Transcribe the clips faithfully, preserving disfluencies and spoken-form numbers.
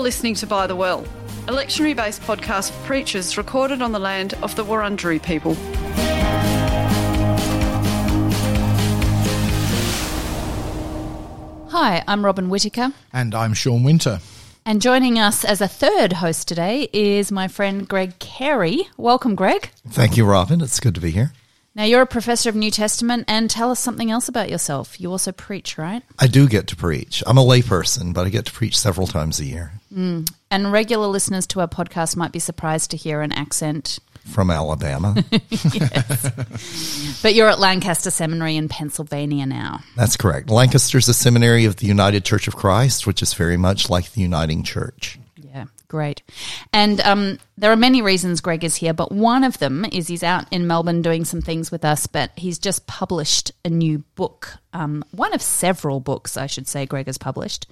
listening to By the Well, a lectionary-based podcast for preachers recorded on the land of the Wurundjeri people. Hi, I'm Robin Whittaker. And I'm Sean Winter. And joining us as a third host today is my friend Greg Carey. Welcome, Greg. Thank you, Robin. It's good to be here. Now, you're a professor of New Testament, and tell us something else about yourself. You also preach, right? I do get to preach. I'm a layperson, but I get to preach several times a year. Mm. And regular listeners to our podcast might be surprised to hear an accent. From Alabama. Yes. But you're at Lancaster Seminary in Pennsylvania now. That's correct. Lancaster's a seminary of the United Church of Christ, which is very much like the Uniting Church. Yeah, great. And um, there are many reasons Greg is here, but one of them is he's out in Melbourne doing some things with us, but he's just published a new book, um, one of several books, I should say, Greg has published.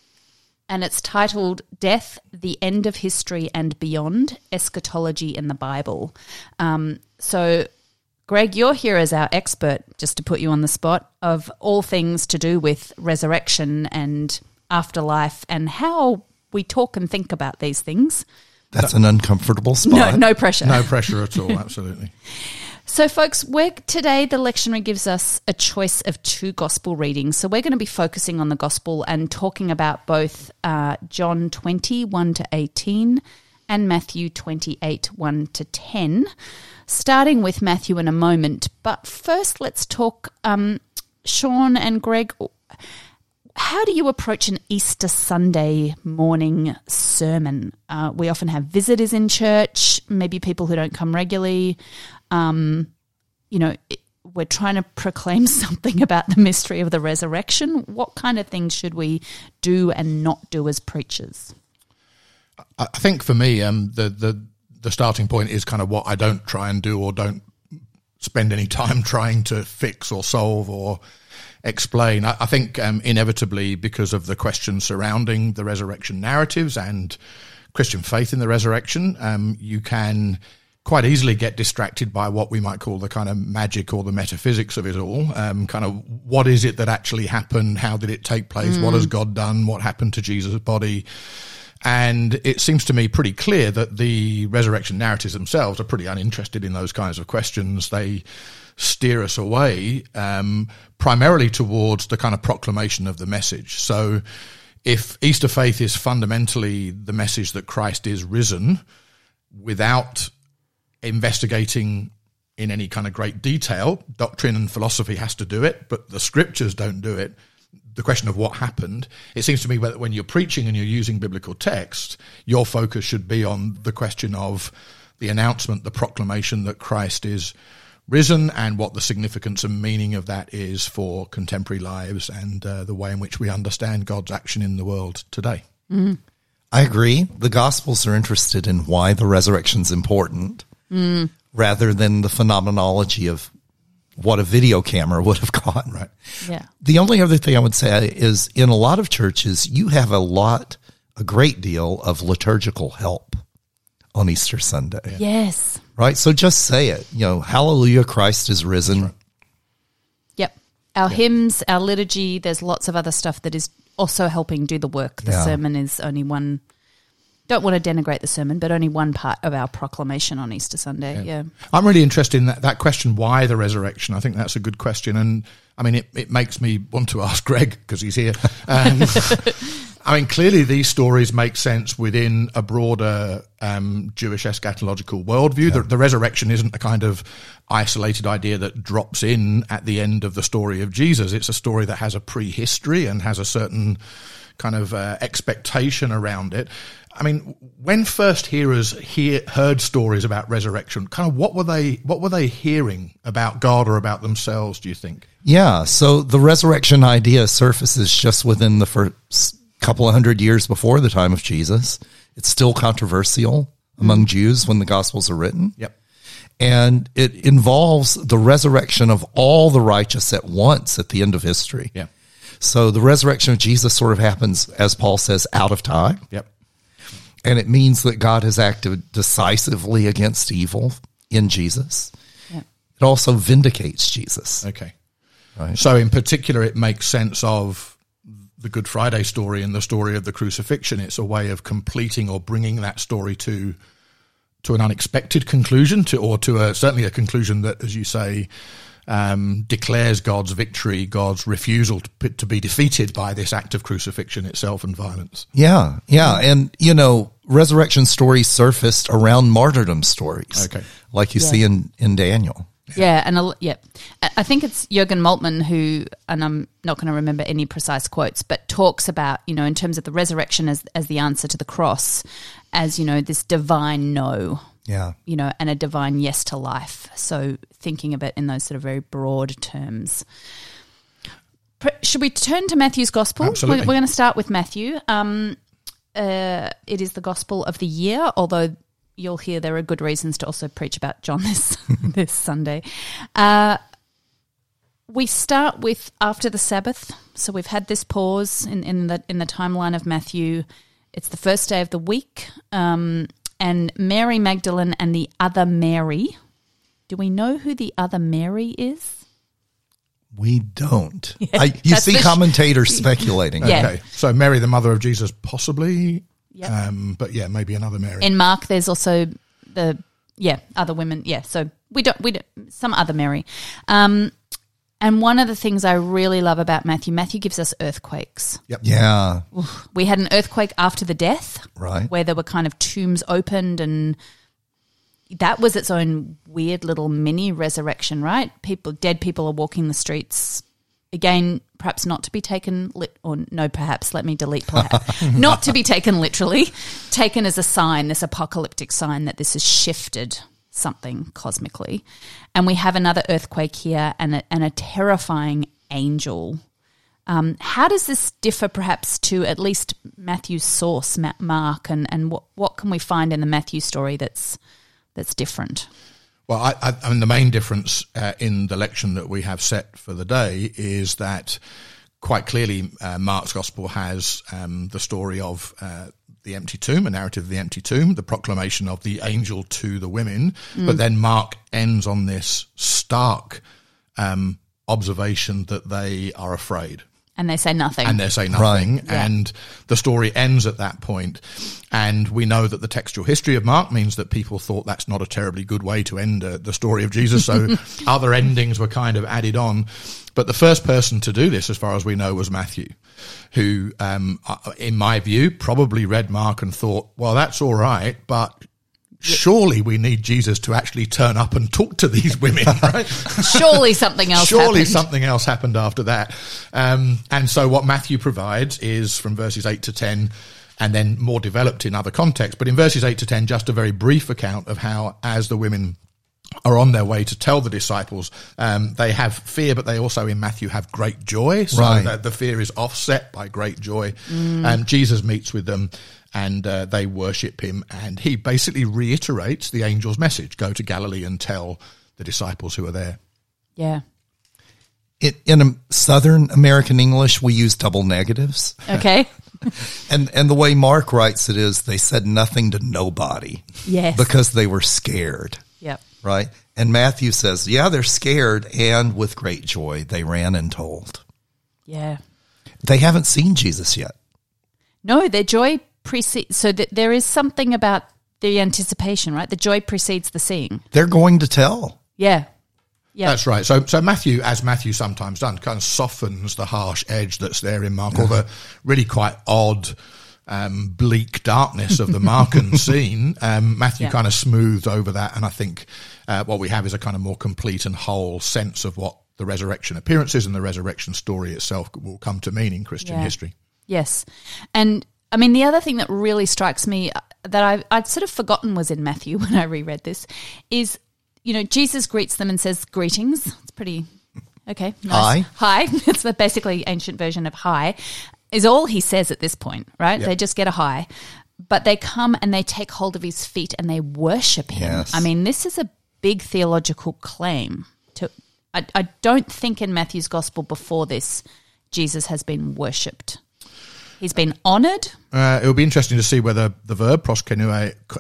And it's titled Death, the End of History and Beyond, Eschatology in the Bible. Um, so, Greg, you're here as our expert, just to put you on the spot, of all things to do with resurrection and afterlife and how we talk and think about these things. That's an uncomfortable spot. No, no pressure. No pressure at all, absolutely. So, folks, we're, today the lectionary gives us a choice of two gospel readings. So we're going to be focusing on the gospel and talking about both uh, John twenty, one to eighteen, and Matthew twenty-eight, one to ten, starting with Matthew in a moment. But first, let's talk, um, Sean and Greg, how do you approach an Easter Sunday morning sermon? Uh, we often have visitors in church, maybe people who don't come regularly. Um, you know, it, we're trying to proclaim something about the mystery of the resurrection. What kind of things should we do and not do as preachers? I think for me, um, the, the, the starting point is kind of what I don't try and do or don't spend any time trying to fix or solve or explain. I, I think um, inevitably, because of the questions surrounding the resurrection narratives and Christian faith in the resurrection, um, you can quite easily get distracted by what we might call the kind of magic or the metaphysics of it all. Um, kind of what is it that actually happened? How did it take place? Mm. What has God done? What happened to Jesus' body? And it seems to me pretty clear that the resurrection narratives themselves are pretty uninterested in those kinds of questions. They steer us away um, primarily towards the kind of proclamation of the message. So if Easter faith is fundamentally the message that Christ is risen without investigating in any kind of great detail, doctrine and philosophy has to do it, but the scriptures don't do it. The question of what happened, it seems to me that when you're preaching and you're using biblical text, your focus should be on the question of the announcement, the proclamation that Christ is risen and what the significance and meaning of that is for contemporary lives and uh, the way in which we understand God's action in the world today. Mm. I agree. The Gospels are interested in why the resurrection's important. Mm. Rather than the phenomenology of what a video camera would have caught. Right. Yeah. The only other thing I would say is in a lot of churches, you have a lot, a great deal of liturgical help on Easter Sunday. Yeah. Yes. Right? So just say it. You know, hallelujah, Christ is risen. Right. Yep. Our yeah. hymns, our liturgy, there's lots of other stuff that is also helping do the work. The yeah. sermon is only one. Don't want to denigrate the sermon, but only one part of our proclamation on Easter Sunday. Yeah, yeah. I'm really interested in that, that question, why the resurrection? I think that's a good question. And I mean, it, it makes me want to ask Greg because he's here. Um, I mean, clearly these stories make sense within a broader um, Jewish eschatological worldview. Yeah. The, the resurrection isn't a kind of isolated idea that drops in at the end of the story of Jesus. It's a story that has a prehistory and has a certain kind of uh, expectation around it. I mean, when first hearers hear, heard stories about resurrection, kind of what were they what were they hearing about God or about themselves, do you think? Yeah, so the resurrection idea surfaces just within the first couple of hundred years before the time of Jesus. It's still controversial among mm. Jews when the Gospels are written. Yep. And it involves the resurrection of all the righteous at once at the end of history. Yeah. So the resurrection of Jesus sort of happens, as Paul says, out of time. Yep. And it means that God has acted decisively against evil in Jesus. Yep. It also vindicates Jesus. Okay. Right. So in particular, it makes sense of the Good Friday story and the story of the crucifixion. It's a way of completing or bringing that story to to an unexpected conclusion, to or to a, certainly a conclusion that, as you say, um, declares God's victory, God's refusal to, to be defeated by this act of crucifixion itself and violence. Yeah, yeah. And, you know, resurrection stories surfaced around martyrdom stories, Okay. like you Yeah. see in, in Daniel. Yeah, and a, yeah, I I think it's Jürgen Moltmann who, and I'm not going to remember any precise quotes, but talks about, you know, in terms of the resurrection as as the answer to the cross, as, you know, this divine no, Yeah. you know, and a divine yes to life. So thinking of it in those sort of very broad terms. Pre- Should we turn to Matthew's Gospel? Absolutely. We're, we're going to start with Matthew. Um, uh, it is the Gospel of the year, although you'll hear there are good reasons to also preach about John this this Sunday. Uh, we start with after the Sabbath, so we've had this pause in, in the in the timeline of Matthew. It's the first day of the week, um, and Mary Magdalene and the other Mary. Do we know who the other Mary is? We don't. I, you That's see the sh- commentators speculating. Yeah. Okay, so Mary, the mother of Jesus, possibly, Yep. um, but yeah, maybe another Mary. In Mark, there's also the yeah other women. Yeah, so we don't we don't, some other Mary. Um, and one of the things I really love about Matthew, Matthew gives us earthquakes. Yep. Yeah, We had an earthquake after the death, right. where there were kind of tombs opened, and that was its own weird little mini resurrection, right? People, dead people are walking the streets. Again, perhaps not to be taken, lit- or no, perhaps, let me delete perhaps. Not to be taken literally, taken as a sign, this apocalyptic sign that this has shifted something cosmically. And we have another earthquake here and a, and a terrifying angel. Um, how does this differ perhaps to at least Matthew's source, Ma- Mark, and, and what, what can we find in the Matthew story that's that's different? Well, I, I, I mean, the main difference uh, in the lection that we have set for the day is that quite clearly uh, Mark's Gospel has um, the story of uh, the empty tomb, a narrative of the empty tomb, the proclamation of the angel to the women, mm. but then Mark ends on this stark um, observation that they are afraid. And they say nothing. And they say nothing. Right. Yeah. And the story ends at that point. And we know that the textual history of Mark means that people thought that's not a terribly good way to end uh, the story of Jesus. So other endings were kind of added on. But the first person to do this, as far as we know, was Matthew, who, um, in my view, probably read Mark and thought, well, that's all right, but surely we need Jesus to actually turn up and talk to these women, right? Surely something else Surely happened. something else happened after that. Um, and so what Matthew provides is from verses eight to ten, and then more developed in other contexts. But in verses eight to ten, just a very brief account of how, as the women are on their way to tell the disciples, um, they have fear, but they also in Matthew have great joy. So Right. that the fear is offset by great joy. Mm. And Jesus meets with them, and uh, they worship him, and he basically reiterates the angel's message: go to Galilee and tell the disciples who are there. Yeah. It, in a Southern American English, we use double negatives. Okay. And and the way Mark writes it is they said nothing to nobody Yes. because they were scared, Yep. right? And Matthew says, yeah, they're scared, and with great joy they ran and told. Yeah. They haven't seen Jesus yet. No, their joy precedes, so that there is something about the anticipation, right? The joy precedes the seeing. They're going to tell. Yeah. Yeah. That's right. So, so Matthew, as Matthew sometimes done, kind of softens the harsh edge that's there in Mark, or the really quite odd, um, bleak darkness of the Markan scene. Um, Matthew Yeah. kind of smooths over that, and I think uh, what we have is a kind of more complete and whole sense of what the resurrection appearances and the resurrection story itself will come to mean in Christian Yeah. history. Yes. And I mean, the other thing that really strikes me that I, I'd sort of forgotten was in Matthew when I reread this is, you know, Jesus greets them and says, greetings. It's pretty, okay. Nice. Hi. Hi. It's the basically ancient version of hi, is all he says at this point, right? Yep. They just get a hi. But they come and they take hold of his feet and they worship him. Yes. I mean, this is a big theological claim. To I, I don't think in Matthew's gospel before this, Jesus has been worshipped. He's been honoured. Uh, it will be interesting to see whether the verb proskenue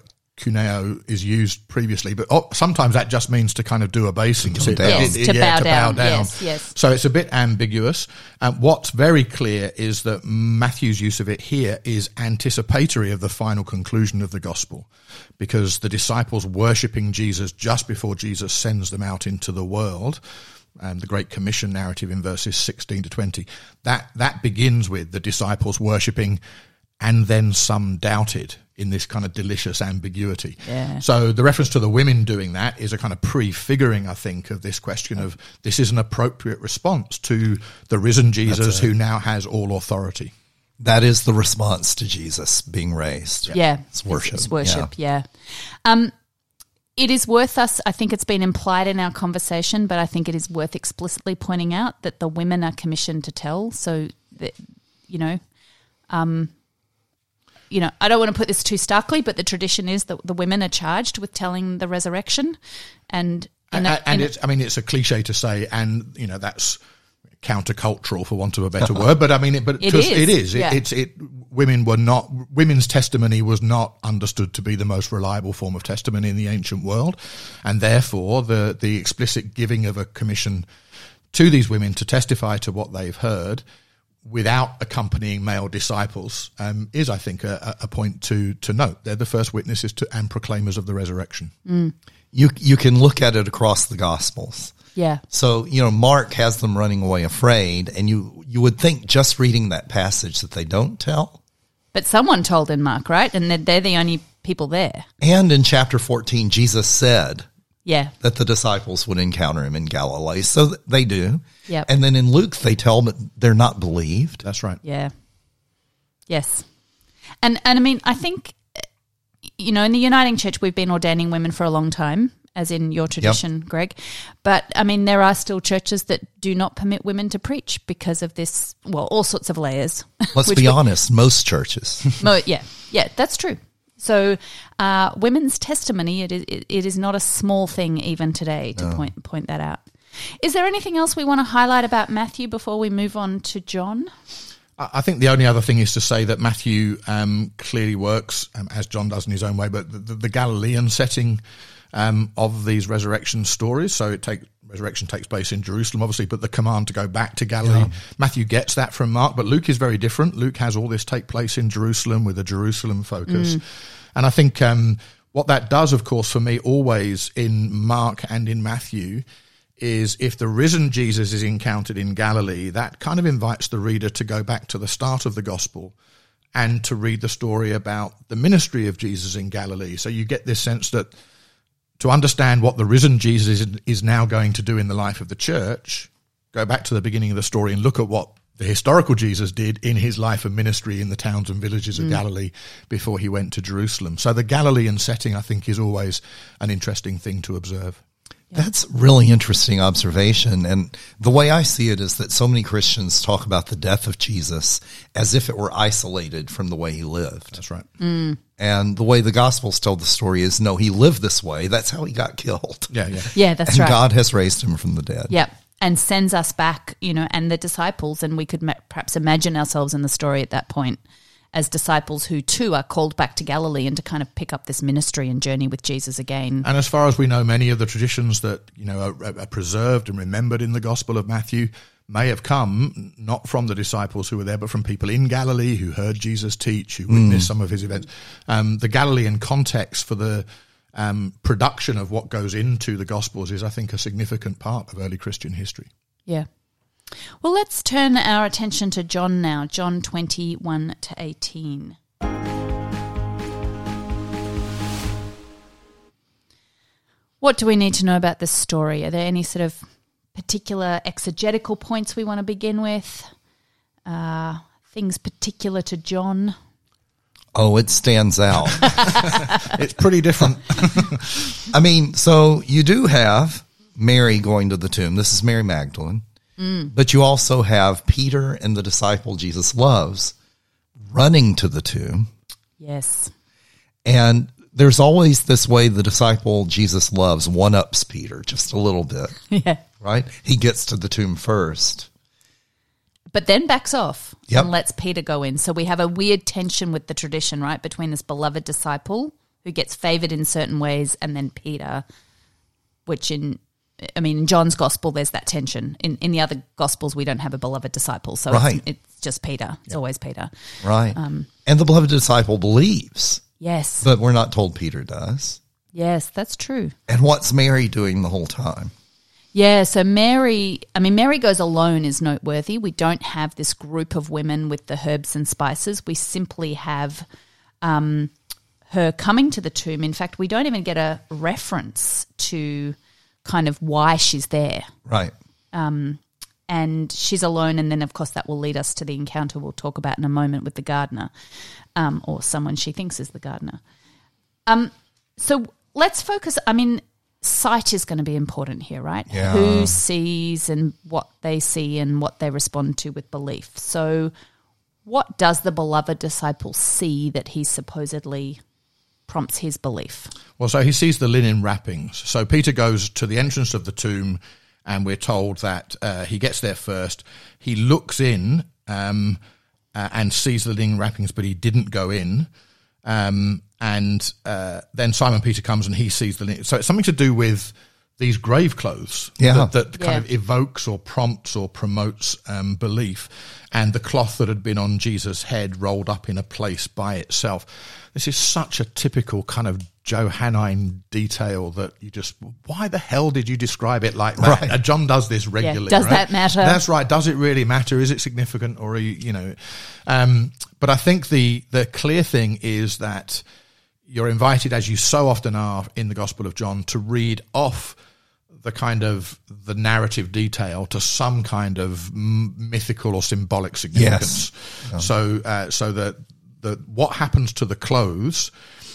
kuneo is used previously, but oh, sometimes that just means to kind of do obeisance. To, yes, it, to, yeah, bow, to down. bow down. Yes, yes. So it's a bit ambiguous. Um, what's very clear is that Matthew's use of it here is anticipatory of the final conclusion of the gospel, because the disciples worshipping Jesus just before Jesus sends them out into the world, and the Great Commission narrative in verses sixteen to twenty, that, that begins with the disciples worshipping, and then some doubted, in this kind of delicious ambiguity. Yeah. So the reference to the women doing that is a kind of prefiguring, I think, of this question of this is an appropriate response to the risen Jesus who now has all authority. That is the response to Jesus being raised. Yeah. It's worship. It's worship, yeah. yeah. Um, it is worth us, I think it's been implied in our conversation, but I think it is worth explicitly pointing out that the women are commissioned to tell. So, that, you know, um, you know, I don't want to put this too starkly, but the tradition is that the women are charged with telling the resurrection. And And, a, and a, it's, I mean, it's a cliche to say, and, you know, that's countercultural for want of a better word, but I mean, it, but it to, is. it is. Yeah. It, it's, it, women were not, women's testimony was not understood to be the most reliable form of testimony in the ancient world. And therefore the, the explicit giving of a commission to these women to testify to what they've heard without accompanying male disciples um, is, I think, a, a point to to note. They're the first witnesses to and proclaimers of the resurrection. Mm. You you can look at it across the Gospels. yeah. So, you know, Mark has them running away afraid, and you, you would think just reading that passage that they don't tell. But someone told in Mark, right? And they're, they're the only people there. And in chapter fourteen, Jesus said Yeah. that the disciples would encounter him in Galilee. So they do. Yep. And then in Luke, they tell them they're not believed. That's right. Yeah. Yes. And and I mean, I think, you know, in the Uniting Church, we've been ordaining women for a long time, as in your tradition, yep. Greg. But, I mean, there are still churches that do not permit women to preach because of this, well, all sorts of layers. Let's be we, honest, most churches. mo- yeah, yeah, that's true. So uh, women's testimony, it is, it, it is not a small thing even today to no. point point that out. Is there anything else we want to highlight about Matthew before we move on to John? I think the only other thing is to say that Matthew um, clearly works, um, as John does in his own way, but the, the, the Galilean setting um, of these resurrection stories. So it take, resurrection takes place in Jerusalem, obviously, but the command to go back to Galilee, yeah. Matthew gets that from Mark, but Luke is very different. Luke has all this take place in Jerusalem with a Jerusalem focus. Mm. And I think um, what that does, of course, for me always in Mark and in Matthew is if the risen Jesus is encountered in Galilee, that kind of invites the reader to go back to the start of the gospel and to read the story about the ministry of Jesus in Galilee. So you get this sense that to understand what the risen Jesus is, is now going to do in the life of the church, go back to the beginning of the story and look at what the historical Jesus did in his life and ministry in the towns and villages of mm. Galilee before he went to Jerusalem. So the Galilean setting, I think, is always an interesting thing to observe. That's really interesting observation. And the way I see it is that so many Christians talk about the death of Jesus as if it were isolated from the way he lived. That's right. Mm. And the way the Gospels tell the story is, no, he lived this way. That's how he got killed. Yeah, yeah. Yeah, that's and right. God has raised him from the dead. Yeah, and sends us back, you know, and the disciples, and we could ma- perhaps imagine ourselves in the story at that point as disciples who too are called back to Galilee and to kind of pick up this ministry and journey with Jesus again. And as far as we know, many of the traditions that, you know, are, are preserved and remembered in the Gospel of Matthew may have come not from the disciples who were there, but from people in Galilee who heard Jesus teach, who witnessed mm. some of his events. Um, the Galilean context for the um, production of what goes into the Gospels is, I think, a significant part of early Christian history. Yeah. Well, let's turn our attention to John now, John twenty-one to eighteen. What do we need to know about this story? Are there any sort of particular exegetical points we want to begin with? Uh, things particular to John? Oh, it stands out. It's pretty different. I mean, so you do have Mary going to the tomb. This is Mary Magdalene. Mm. But you also have Peter and the disciple Jesus loves running to the tomb. Yes. And there's always this way the disciple Jesus loves one-ups Peter just a little bit. Yeah. Right? He gets to the tomb first. But then backs off yep. and lets Peter go in. So we have a weird tension with the tradition, right, between this beloved disciple who gets favored in certain ways, and then Peter, which in, I mean, in John's gospel, there's that tension. In in the other gospels, we don't have a beloved disciple, so Right. it's, it's just Peter. It's always Peter. Right. Um, and the beloved disciple believes, Yes, but we're not told Peter does. yes, that's true. And what's Mary doing the whole time? Yeah, so Mary, I mean, Mary goes alone is noteworthy. We don't have this group of women with the herbs and spices. We simply have um, her coming to the tomb. In fact, we don't even get a reference to kind of why she's there. Right. And she's alone, and then, of course, that will lead us to the encounter we'll talk about in a moment with the gardener, um, or someone she thinks is the gardener. Um, so let's focus, I mean, sight is going to be important here, right? Yeah. Who sees and what they see and what they respond to with belief. So what does the beloved disciple see that he supposedly prompts his belief? Well, so he sees the linen wrappings. So Peter goes to the entrance of the tomb, and we're told that uh, he gets there first. He looks in um, uh, and sees the linen wrappings, but he didn't go in. Um, and uh, then Simon Peter comes and he sees the linen. So it's something to do with these grave clothes Yeah. that, that kind Yeah. of evokes or prompts or promotes um, belief, and the cloth that had been on Jesus' head rolled up in a place by itself. This is such a typical kind of Johannine detail that you just, why the hell did you describe it like that? Right. Uh, John does this regularly. does right? that matter? That's right. Does it really matter? Is it significant, or are you, you know? Um, but I think the the clear thing is that you're invited, as you so often are in the Gospel of John, to read off the kind of the narrative detail to some kind of m- mythical or symbolic significance. Yes. So, uh, so that the what happens to the clothes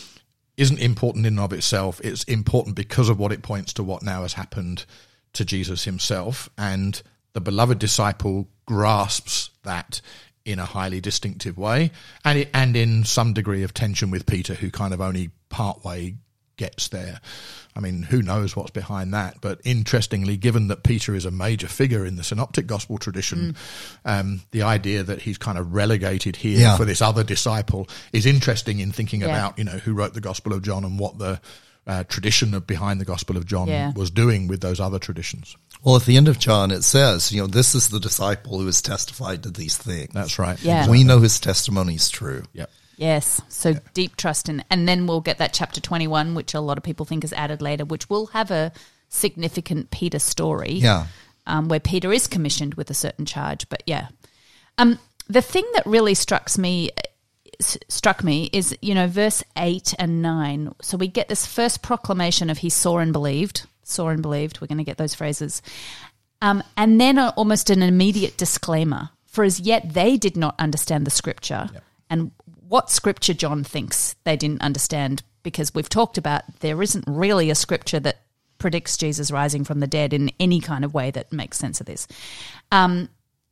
isn't important in and of itself. It's important because of what it points to what now has happened to Jesus himself, and the beloved disciple grasps that in a highly distinctive way, and it, and in some degree of tension with Peter, who kind of only partway gets there. I mean, who knows what's behind that? But interestingly, given that Peter is a major figure in the synoptic gospel tradition, mm. um, the idea that he's kind of relegated here Yeah. for this other disciple is interesting in thinking Yeah. about, you know, who wrote the Gospel of John and what the uh, tradition of behind the Gospel of John Yeah. was doing with those other traditions. Well, at the end of John, it says, you know, this is the disciple who has testified to these things. That's right. Yeah. We know his testimony is true. Yep. Yes, so deep trust in, and then we'll get that chapter twenty-one, which a lot of people think is added later, which will have a significant Peter story, Yeah. um, where Peter is commissioned with a certain charge. But yeah, um, the thing that really struck me s- struck me is, you know, verse eight and nine. So we get this first proclamation of he saw and believed, saw and believed. We're going to get those phrases, um, and then a, almost an immediate disclaimer. For as yet they did not understand the scripture, Yep. and what scripture John thinks they didn't understand, because we've talked about there isn't really a scripture that predicts Jesus rising from the dead in any kind of way that makes sense of this. Um,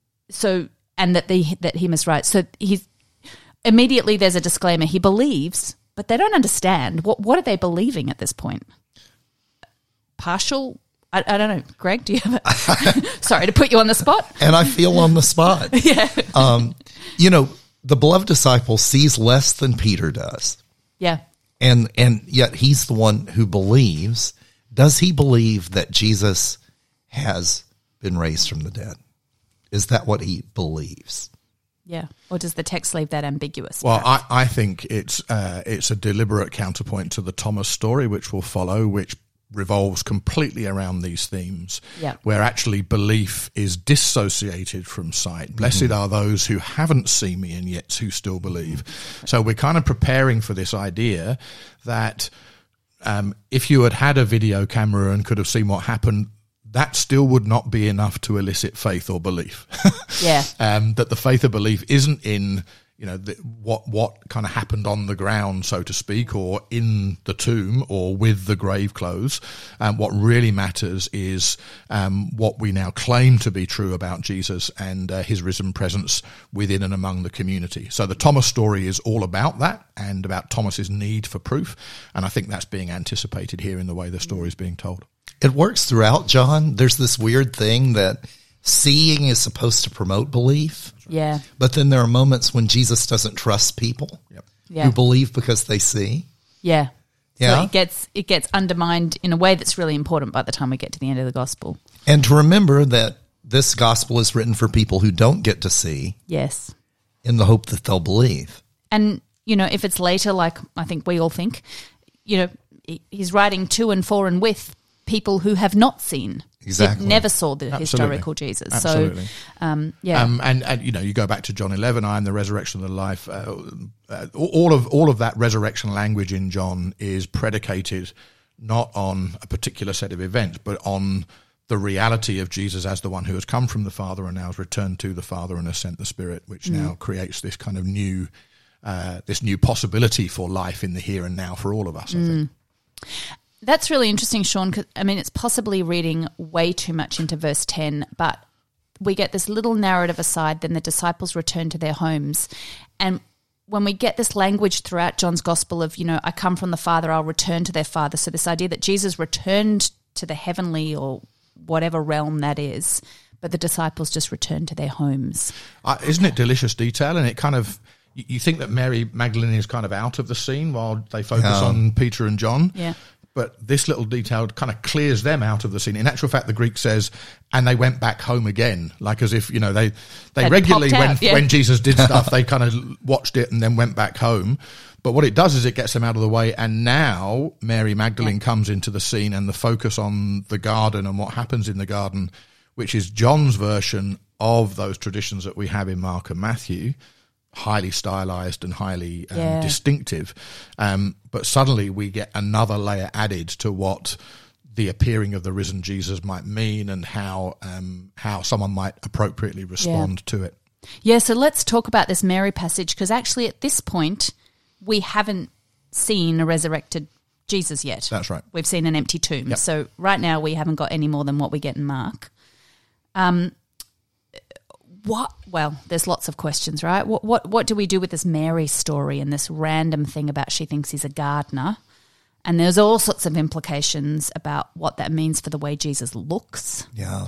so, and that the that he must write. So he's immediately there's a disclaimer. He believes, but they don't understand. What what are they believing at this point? Partial. I, I don't know. Greg, do you have a sorry to put you on the spot? And I feel on the spot. Yeah. Um, you know, the beloved disciple sees less than Peter does. Yeah. And and yet he's the one who believes. Does he believe that Jesus has been raised from the dead? Is that what he believes? Yeah. Or does the text leave that ambiguous? Well, perhaps? I, I think it's uh, it's a deliberate counterpoint to the Thomas story, which will follow, which revolves completely around these themes, Yeah. where actually belief is dissociated from sight. Blessed are those who haven't seen me and yet who still believe. So we're kind of preparing for this idea that um, if you had had a video camera and could have seen what happened, that still would not be enough to elicit faith or belief. Yeah. um, that the faith or belief isn't in, you know, the, what what kind of happened on the ground, so to speak, or in the tomb, or with the grave clothes. Um, what really matters is um, what we now claim to be true about Jesus and uh, his risen presence within and among the community. So the Thomas story is all about that, and about Thomas's need for proof. And I think that's being anticipated here in the way the story is being told. It works throughout, John. There's this weird thing that seeing is supposed to promote belief. Yeah. But then there are moments when Jesus doesn't trust people Yep. Yeah. who believe because they see. Yeah. Yeah. So it gets it gets undermined in a way that's really important by the time we get to the end of the gospel. And to remember that this gospel is written for people who don't get to see, Yes. in the hope that they'll believe. And, you know, if it's later, like I think we all think, you know, he- he's writing to and for and with people who have not seen. Exactly. It never saw the Absolutely. historical Jesus. Absolutely. So, um, yeah. Um, and, and you know, you go back to John eleven, I am the resurrection of the life. Uh, uh, all of all of that resurrection language in John is predicated not on a particular set of events, but on the reality of Jesus as the one who has come from the Father and now has returned to the Father and has sent the Spirit, which mm. now creates this kind of new, uh, this new possibility for life in the here and now for all of us. I Mm. think. That's really interesting, Sean, 'cause, I mean, it's possibly reading way too much into verse ten, but we get this little narrative aside, then the disciples return to their homes. And when we get this language throughout John's gospel of, you know, I come from the Father, I'll return to their Father. So this idea that Jesus returned to the heavenly or whatever realm that is, but the disciples just returned to their homes. Uh, isn't it delicious detail? And it kind of, you, you think that Mary Magdalene is kind of out of the scene while they focus Yeah. on Peter and John. Yeah. But this little detail kind of clears them out of the scene. In actual fact, the Greek says, and they went back home again, like as if, you know, they, they Had regularly, popped when, out, yeah. when Jesus did stuff, they kind of watched it and then went back home. But what it does is it gets them out of the way. And now Mary Magdalene Yeah. comes into the scene, and the focus on the garden and what happens in the garden, which is John's version of those traditions that we have in Mark and Matthew, highly stylized and highly um, Yeah. distinctive. Um, but suddenly we get another layer added to what the appearing of the risen Jesus might mean, and how um, how someone might appropriately respond to it. Yeah, so let's talk about this Mary passage, because actually at this point we haven't seen a resurrected Jesus yet. That's right. We've seen an empty tomb. Yep. So right now we haven't got any more than what we get in Mark. Um, what? Well, there's lots of questions, right? What what what do we do with this Mary story and this random thing about she thinks he's a gardener? And there's all sorts of implications about what that means for the way Jesus looks. Yeah.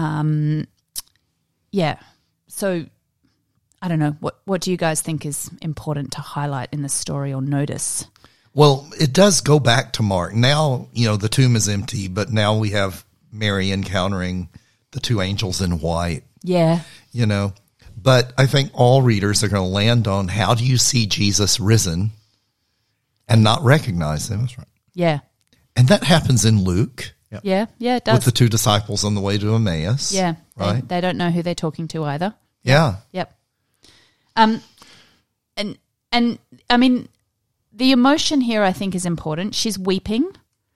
Yeah. So I don't know. What what do you guys think is important to highlight in this story or notice? Well, it does go back to Mark. Now, you know, the tomb is empty, but now we have Mary encountering the two angels in white, Yeah. you know. But I think all readers are going to land on, how do you see Jesus risen and not recognize him? That's right. Yeah. And that happens in Luke Yeah. Yeah, it does. with the two disciples on the way to Emmaus. yeah. They, Right? they don't know who they're talking to either. Yeah. Yep. Um, and and I mean, the emotion here I think is important. She's weeping,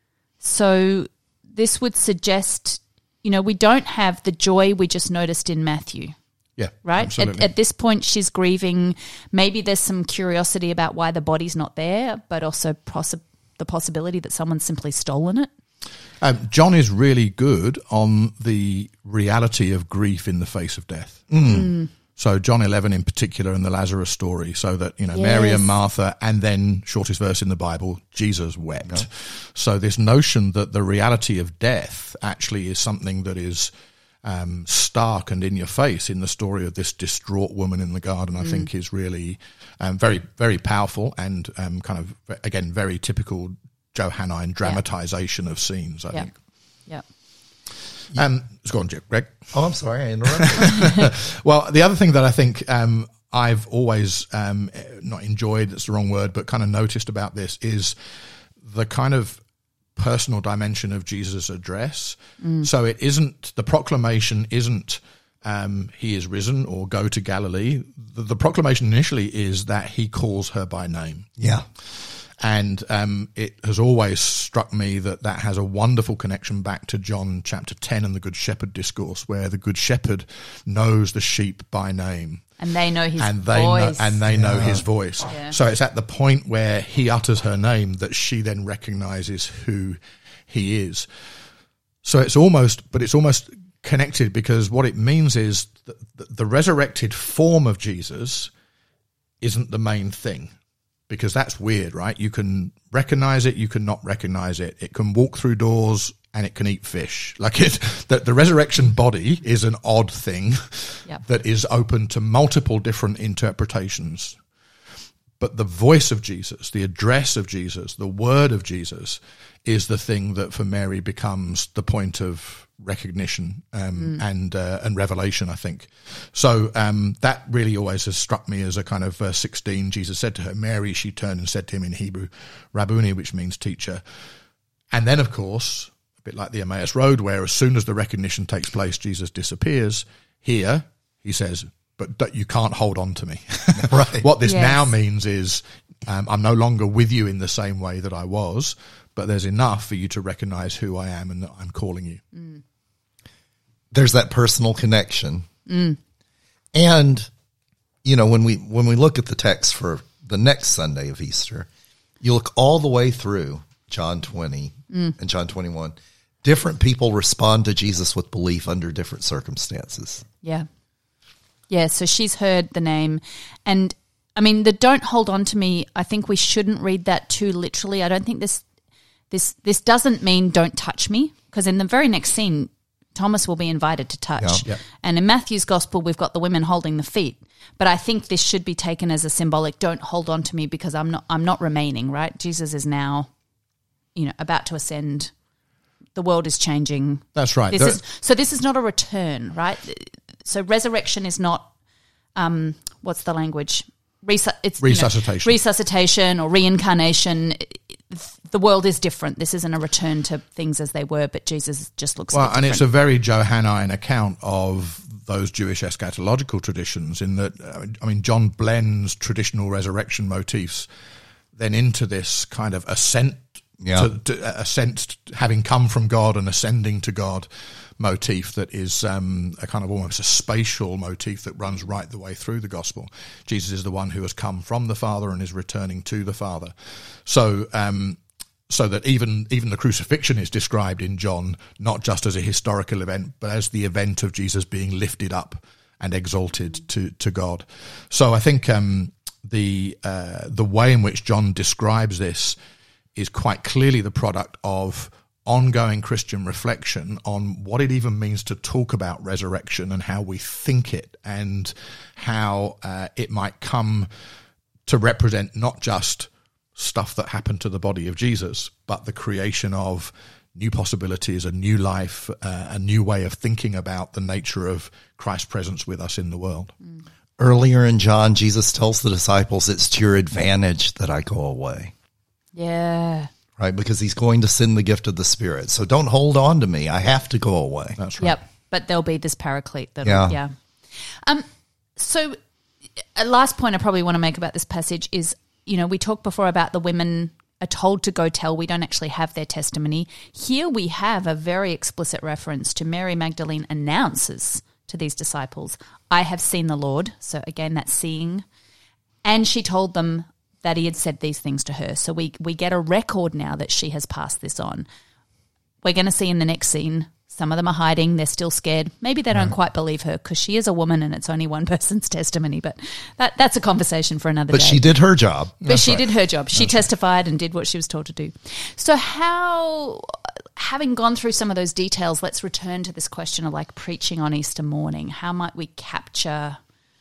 so this would suggest, you know, we don't have the joy we just noticed in Matthew, Yeah, right? At, absolutely. at this point, she's grieving. Maybe there's some curiosity about why the body's not there, but also possi- the possibility that someone's simply stolen it. Um, John is really good on the reality of grief in the face of death. Mm. So John eleven in particular, and the Lazarus story, so that, you know, Mary and Yes. Martha, and then shortest verse in the Bible, Jesus wept. So this notion that the reality of death actually is something that is um, stark and in your face in the story of this distraught woman in the garden, I think is really um, very, very powerful, and um, kind of, again, very typical Johannine dramatization of scenes, I Yeah. think. Yeah. Um, let's go on, Greg. Oh, I'm sorry, I interrupted. Well, the other thing that I think um, I've always um, not enjoyed, that's the wrong word, but kind of noticed about this is the kind of personal dimension of Jesus' address. So it isn't, the proclamation isn't um, he is risen or go to Galilee. The, the proclamation initially is that he calls her by name. Yeah. And um, it has always struck me that that has a wonderful connection back to John chapter ten and the Good Shepherd discourse, where the Good Shepherd knows the sheep by name. And they know his And they voice. know, and they know his voice. Yeah. So it's at the point where he utters her name that she then recognizes who he is. So it's almost, but it's almost connected, because what it means is that the, the resurrected form of Jesus isn't the main thing. Because that's weird, right? You can recognize it, you can not recognize it. It can walk through doors and it can eat fish. Like it, that the resurrection body is an odd thing Yep. that is open to multiple different interpretations. But the voice of Jesus, the address of Jesus, the word of Jesus is the thing that for Mary becomes the point of recognition um, mm. and uh, and revelation, I think. So um, that really always has struck me as a kind of verse sixteen. Jesus said to her, Mary, she turned and said to him in Hebrew, Rabboni, which means teacher. And then, of course, a bit like the Emmaus Road, where as soon as the recognition takes place, Jesus disappears. Here, he says, but you can't hold on to me. Right. What this yes. now means is um, I'm no longer with you in the same way that I was, but there's enough for you to recognize who I am and that I'm calling you. Mm. There's that personal connection. Mm. And, you know, when we when we look at the text for the next Sunday of Easter, you look all the way through John twenty mm. and John twenty-one. Different people respond to Jesus with belief under different circumstances. Yeah. Yeah, so she's heard the name. And, I mean, the don't hold on to me, I think we shouldn't read that too literally. I don't think this this this doesn't mean don't touch me, because in the very next scene, Thomas will be invited to touch. Yeah. Yep. And in Matthew's gospel, we've got the women holding the feet. But I think this should be taken as a symbolic, don't hold on to me because I'm not I'm not remaining, right? Jesus is now, you know, about to ascend. The world is changing. That's right. This is, so this is not a return, right? So resurrection is not, um, what's the language? Resu- it's, resuscitation. You know, resuscitation or reincarnation. The world is different. This isn't a return to things as they were, but Jesus just looks well, a bit and different. it's a very Johannine account of those Jewish eschatological traditions in that, I mean, John blends traditional resurrection motifs then into this kind of ascent, yeah. to, to, ascent having come from God and ascending to God motif that is um, a kind of almost a spatial motif that runs right the way through the gospel. Jesus is the one who has come from the Father and is returning to the Father. So um, so that even even the crucifixion is described in John not just as a historical event, but as the event of Jesus being lifted up and exalted to, to God. So I think um, the uh, the way in which John describes this is quite clearly the product of ongoing Christian reflection on what it even means to talk about resurrection and how we think it and how uh, it might come to represent not just stuff that happened to the body of Jesus, but the creation of new possibilities, a new life, uh, a new way of thinking about the nature of Christ's presence with us in the world. Mm. Earlier in John, Jesus tells the disciples, it's to your advantage that I go away. Yeah. Right, because he's going to send the gift of the Spirit. So don't hold on to me. I have to go away. That's right. Yep, but there'll be this paraclete. That Yeah. yeah. Um. So, a last point I probably want to make about this passage is, you know, we talked before about the women are told to go tell. We don't actually have their testimony. Here we have a very explicit reference to Mary Magdalene announces to these disciples, I have seen the Lord. So again, that's seeing. And she told them that he had said these things to her. So we, we get a record now that she has passed this on. We're going to see in the next scene, some of them are hiding. They're still scared. Maybe they don't Right. quite believe her because she is a woman and it's only one person's testimony. But that that's a conversation for another But day. she did her job. But That's she right. did her job. She testified and did what she was told to do. So how, having gone through some of those details, let's return to this question of like preaching on Easter morning. How might we capture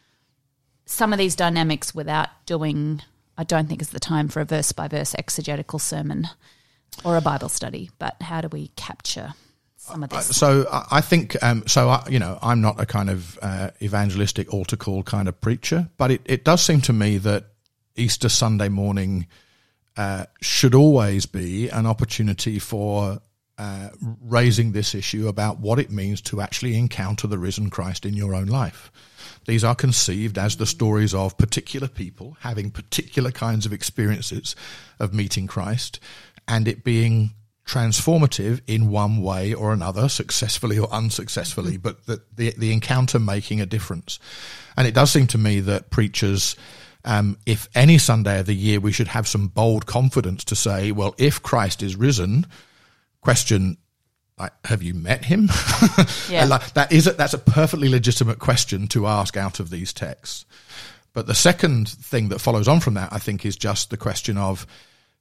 some of these dynamics without doing, I don't think it's the time for a verse-by-verse exegetical sermon or a Bible study, but how do we capture some of this? So I I think, um, so I, you know, I'm not a kind of uh, evangelistic altar call kind of preacher, but it, it does seem to me that Easter Sunday morning uh, should always be an opportunity for uh, raising this issue about what it means to actually encounter the risen Christ in your own life. These are conceived as the stories of particular people having particular kinds of experiences of meeting Christ and it being transformative in one way or another, successfully or unsuccessfully, but that the, the encounter making a difference. And it does seem to me that preachers, um, if any Sunday of the year, we should have some bold confidence to say, well, if Christ is risen, question, like, have you met him? Yeah. Like, that is a, that's a perfectly legitimate question to ask out of these texts. But the second thing that follows on from that, I think, is just the question of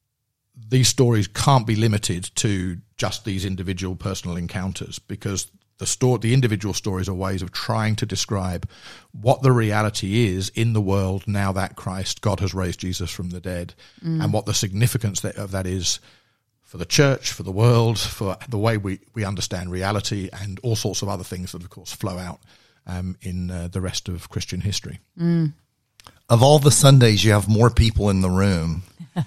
these stories can't be limited to just these individual personal encounters, because the story, the individual stories are ways of trying to describe what the reality is in the world now that Christ, God has raised Jesus from the dead, mm. and what the significance of that is for the church, for the world, for the way we, we understand reality, and all sorts of other things that, of course, flow out um, in uh, the rest of Christian history. Mm. Of all the Sundays, you have more people in the room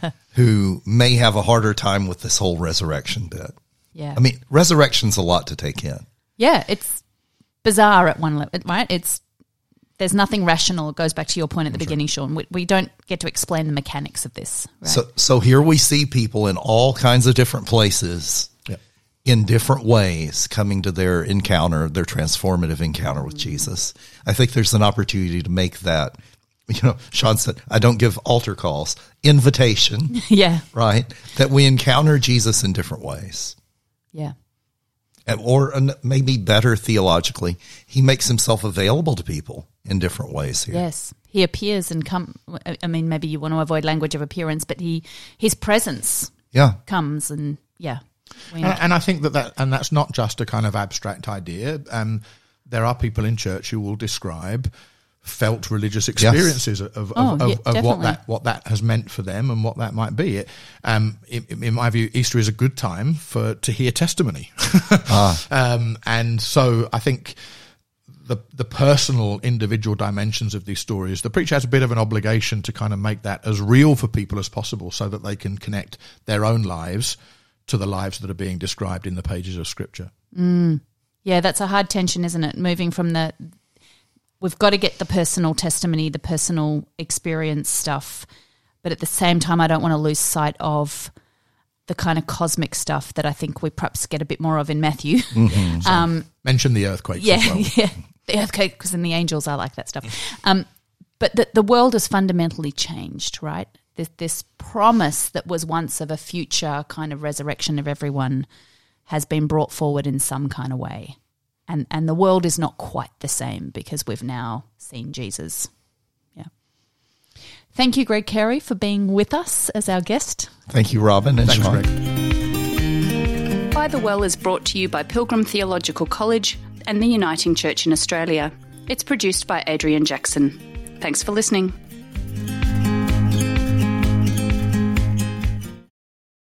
who may have a harder time with this whole resurrection bit. Yeah. I mean, resurrection's a lot to take in. Yeah, it's bizarre at one level, right? It's there's nothing rational. It goes back to your point at the That's beginning, right. Sean. We, we don't get to explain the mechanics of this. Right? So, so here we see people in all kinds of different places, yep. in different ways, coming to their encounter, their transformative encounter with mm-hmm. Jesus. I think there's an opportunity to make that. You know, Sean said, I don't give altar calls, invitation. Yeah. Right? That we encounter Jesus in different ways. Yeah. Or maybe better theologically, he makes himself available to people in different ways here. Yes. He appears and come, I mean, maybe you want to avoid language of appearance, but he, his presence yeah. comes and yeah. And, and I think that, that, and that's not just a kind of abstract idea. Um, there are people in church who will describe felt religious experiences yes. of, of, oh, of, yeah, of what that what that has meant for them and what that might be. It, um, in, in my view, Easter is a good time for to hear testimony, ah. um, and so I think the the personal, individual dimensions of these stories, the preacher has a bit of an obligation to kind of make that as real for people as possible, so that they can connect their own lives to the lives that are being described in the pages of Scripture. Mm. Yeah, that's a hard tension, isn't it? Moving from the we've got to get the personal testimony, the personal experience stuff, but at the same time, I don't want to lose sight of the kind of cosmic stuff that I think we perhaps get a bit more of in Matthew. Mm-hmm. So um, mention the earthquakes yeah, as well. Yeah, the earthquake, because then the angels are like that stuff. Um, but the, the world has fundamentally changed, right? This, this promise that was once of a future kind of resurrection of everyone has been brought forward in some kind of way. And and the world is not quite the same because we've now seen Jesus. Yeah. Thank you, Greg Carey, for being with us as our guest. Thank you, Robin and Thanks, Sean. Greg. By the Well is brought to you by Pilgrim Theological College and the Uniting Church in Australia. It's produced by Adrian Jackson. Thanks for listening.